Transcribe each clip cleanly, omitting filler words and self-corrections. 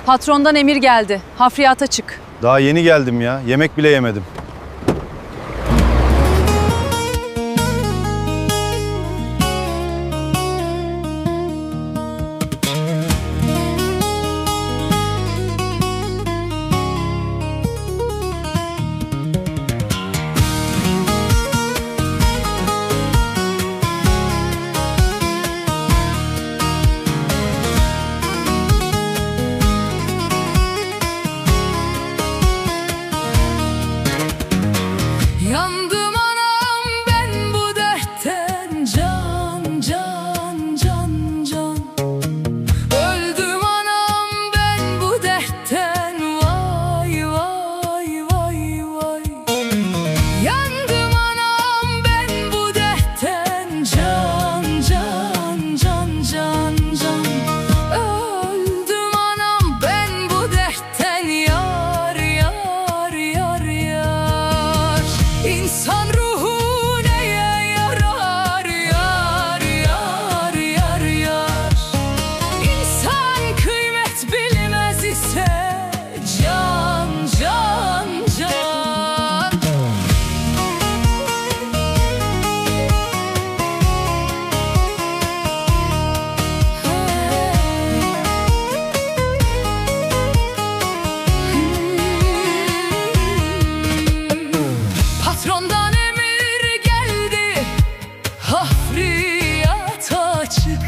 Patrondan emir geldi. Hafriyata çık. Daha yeni geldim ya. Yemek bile yemedim. Yandım anam ben bu dertten can can can can. Öldüm anam ben bu dertten vay vay vay vay. Yandım anam ben bu dertten can can can can can. Öldüm anam ben bu dertten yar yar yar yar. İnsan ruhu neye yarar yar yar yar yar. İnsan kıymet bilmez ise can can can. Patrondan emir geldi, hafriyata çık.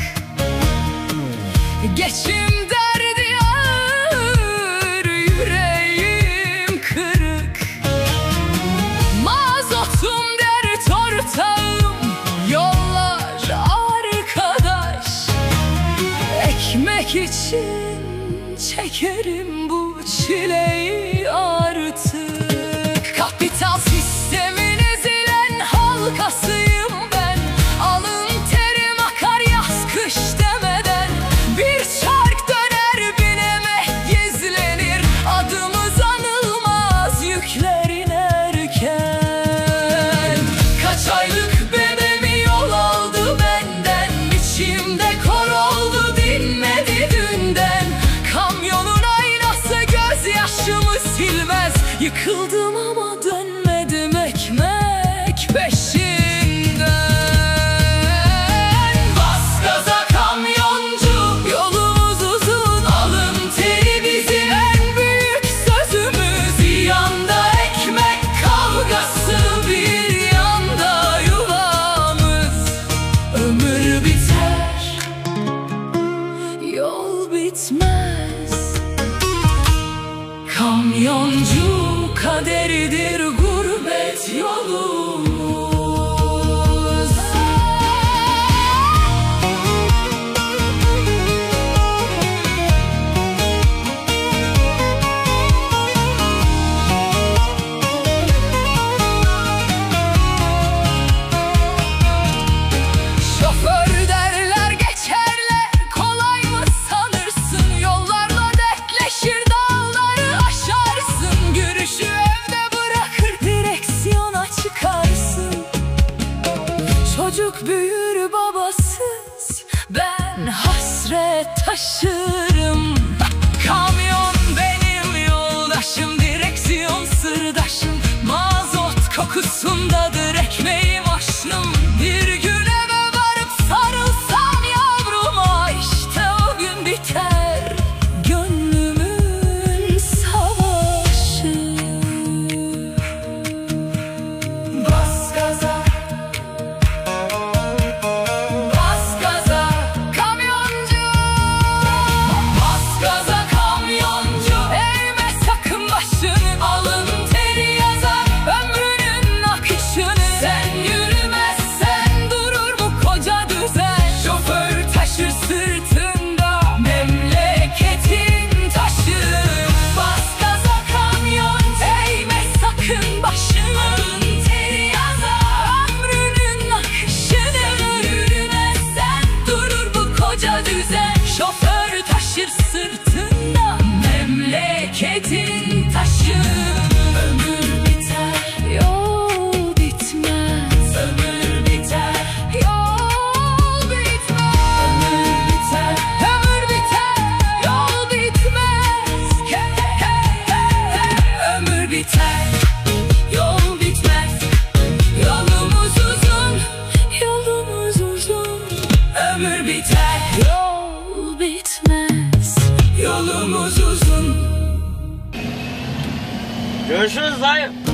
Geçim derdi ağır, yüreğim kırık. Mazotum dert ortağım, yollar arkadaş. Ekmek için çekerim bu çileyi artık. Kapital sistemin ezilen halkasıyım ben. Alın terim akar yaz kış demeden. Bir çark döner bin emek gizlenir. Adımız anılmaz yükler inerken. Kaç aylık bebeğimi yol aldı benden. İçimde kor oldu dinmedi dünden. Kamyonun aynası gözyaşımı silmez. Yıkıldım ama dönmedim ekmek peşinden. Bas gaza kamyoncu, yolumuz uzun. Alın teri bizim en büyük sözümüz. Bir yanda ekmek kavgası, bir yanda yuvamız. Ömür biter, yol bitmez. Kamyoncu kaderidir gurbet yolumuz. Şoför derler geçerler, kolay mı sanırsın? Yollarla dertleşir, dağları aşarsın. Görüşü evde bırakır, direksiyona çıkarsın. Çocuk büyür babasız, ben hasret taşırım. Kamyon benim yoldaşım, direksiyon sırdaşım. Mazot kokusundadır ekmeğim aşnım. Bir gün eve varıp sarılsam yavruma, işte o gün biter gönlümün savaşı. Bas gaza, bas gaza kamyoncu. Bas gaza kamyoncu, eğme sakın başını. Alın teri yazar ömrünün akışını. Sen yürümezsen ömür biter, yol bitmez. Yolumuz uzun. Görüşürüz dayı.